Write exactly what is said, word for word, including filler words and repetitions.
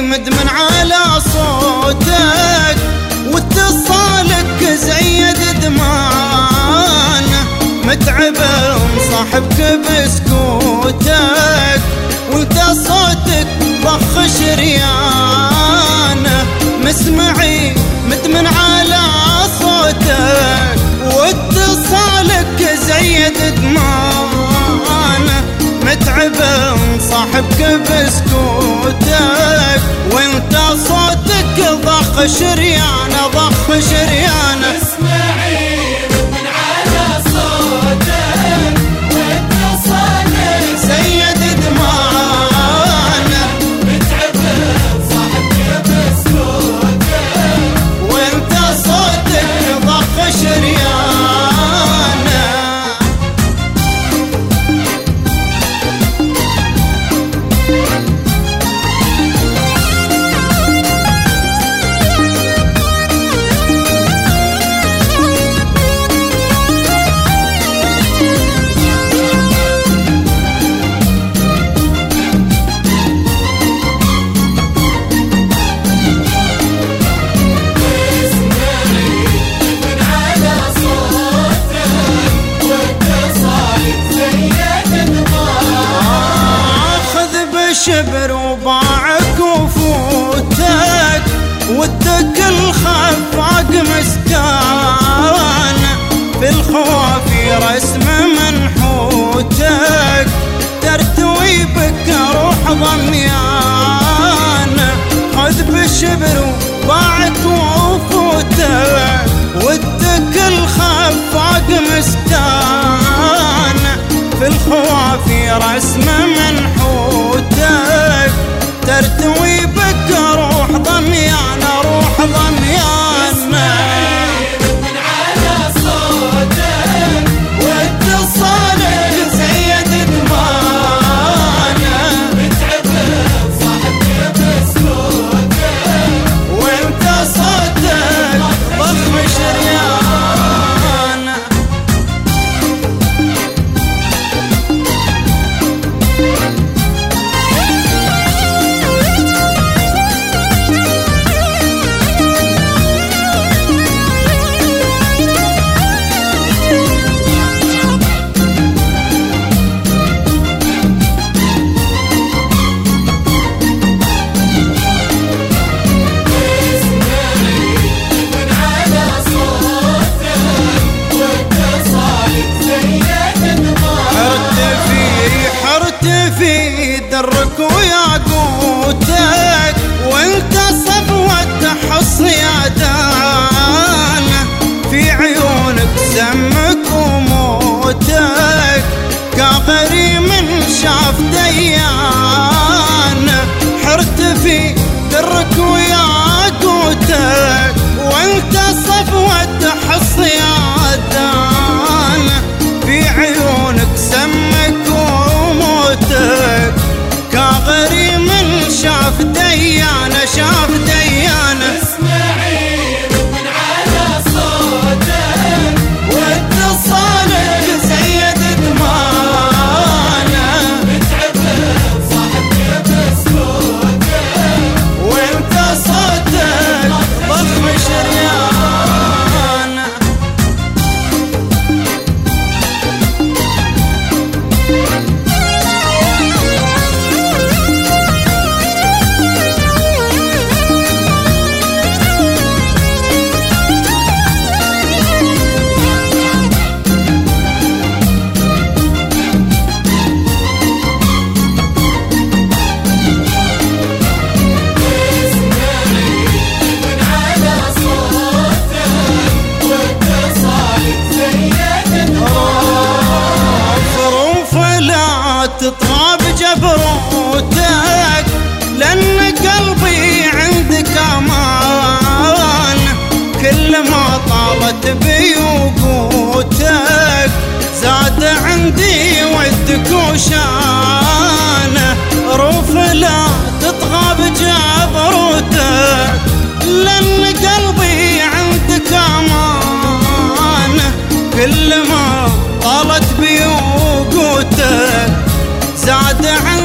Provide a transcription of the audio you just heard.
مدمن على صوتك، واتصالك زي دمانه، متعب مصاحبك بسكوتك، وانت صوتك ضخ شريانه، مسمعي مدمن على صوتك، واتصالك زي دمانه، متعب مصاحبك بسكوتك، وانت صوتك ضخ شريانه ضخ شريانه. اسمعي من على صوتك، وانت صوتك سيد دمانه، متعب صاحبك بسكوتك، وانت صوتك ضخ شريانه. شبر وباعك وفوتك، والتكل خفاق مسكانه، في الخوف رسم منحوتك، ترتوي بك روح ضميانه، خذ بالشبر وباعك وفوتك، والتكل خفاق مسكانه، في الخوف رسم منحوتك، ترتوي بك روح ضميانه روح ضميانه. من على صوتك، واتصالك زي دمانه، متعب صاحبك بسكوتك، وانت صوتك ضخم شريانه. في درك وياقوتك، وانت صفوة حصيادانه، في عيونك سمك وموتك، كاغري من شاف ديانه، حرت في درك وياقوتك، وانت صفوة حصيادانه، في عيونك سمك وموتك، كاغري من شاف ديانه شاف ديانه. اسمعي من على صوتك، واتصالك زي دمانه، متعب صاحبك بسكوتك، وانت صوتك ضخم شريانه. تطغى بجبروتك، لأن قلبي عندك أمان، كل ما طالت بي وقوتك، زاد عندي ودك وشانه، روف لا تطغى بجبروتك، لأن قلبي عندك أمان، كل ما طالت بي وقوتك، زاد عندي